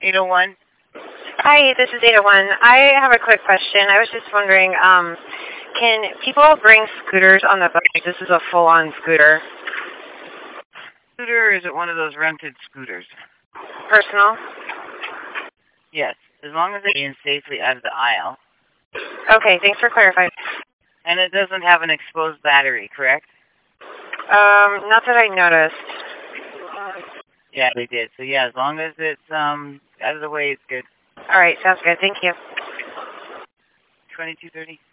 801? Hi, this is 801. I have a quick question. I was just wondering, can people bring scooters on the bus? This is a full-on scooter. Scooter, or is it one of those rented scooters? Personal? Yes, as long as it's in safely out of the aisle. Okay, thanks for clarifying. And it doesn't have an exposed battery, correct? Not that I noticed. Yeah, they did. So yeah, as long as it's out of the way, it's good. All right, sounds good. Thank you. 2230.